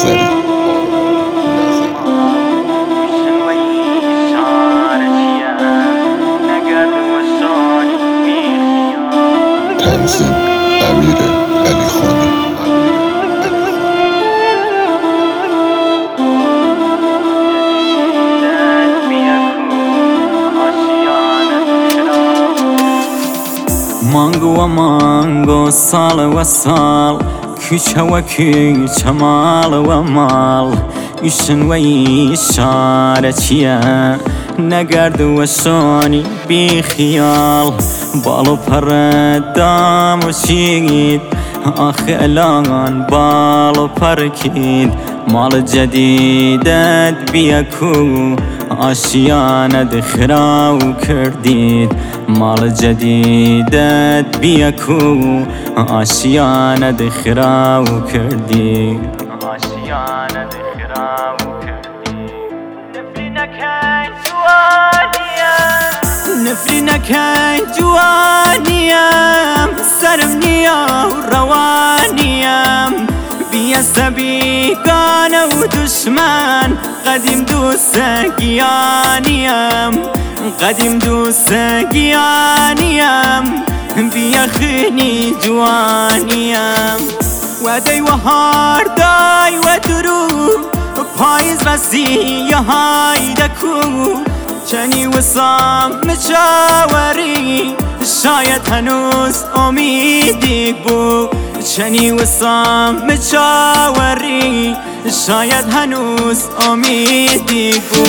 نظری تنظیم امیر علی خانی. مانگو و مانگو سال و سال کوچه و کوچه مال و مال ایشن و ایشاره چیه نگرد و شانی بی خیال بالو پر دام و شید آخه الان بالو پر کید مال جدیدت بیاکو آشیانت خراو کردید مال جدیدت بیاکو آشیانت خراو کردید آشیانت خراو کردید نفری نکن جوانیم سرم نیا و روانیم بیست بیگانه و دشمن قدیم دوستگیانیم قدیم دوستگیانیم بیا خینی جوانیم و دی و هاردای و درو پاییز رسی یا های دکو چنی و سام مچاوری شاید هنوز امیدی بو چنی و سام مچاوری شاید هنوز امیدی بو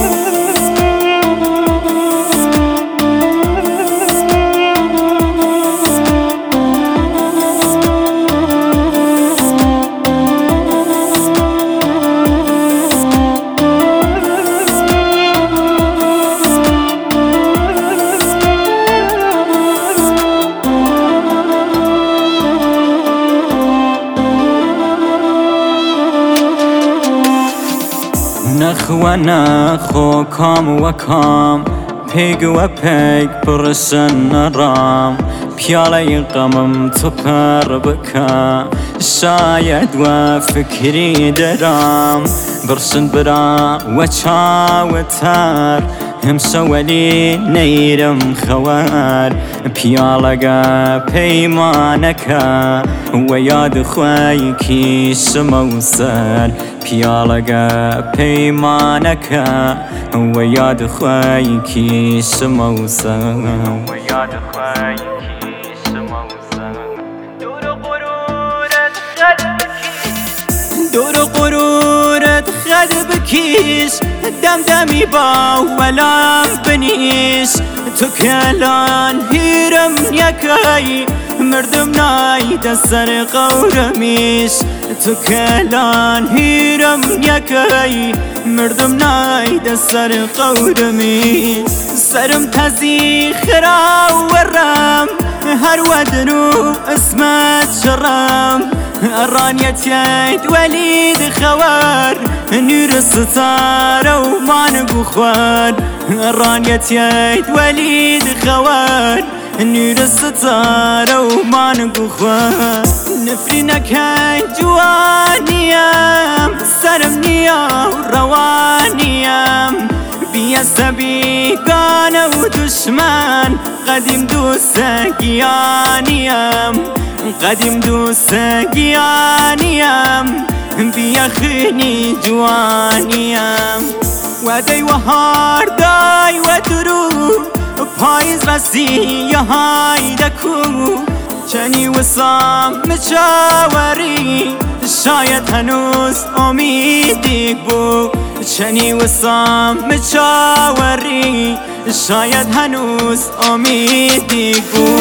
نخو نخو کام و کام پیگ و پیگ برسن رام پیاله غمم تو پر بکا شاید و فکری درام برسن برا و چاوتر هم سوالی نیرم خوار پیالگا پیمانکا و یاد خواهی کی سموسر پیالگا پیمانکا و یاد خواهی کی سموسر و یاد خواهی کی سموسر دور غرورت خد بکیش دمدمی با ولام بنیش تو کلان هیرم یکی مردم ناید سر قورمیش تو کلان هیرم یکی مردم ناید سر قورمیش سرم تزی خرا ورم هر ودنو اسمت شرم الرانيت يد وليد خوار نور الستارة وما نقو خوار الرانيت يد وليد خوار نور الستارة وما نقو خوار نفري نكاي جوانيام سرم نيا وروانيام بیست بیگانه و دشمن قدیم دوستگیانیم قدیم دوستگیانیم بیا خینی جوانیم و دی و هاردای و درو پاییز رسی یا های دکو چنی و سام مچاوری شاید هنوز امیدی بو چنی و سام مچاوری شاید هنوز امیدی بو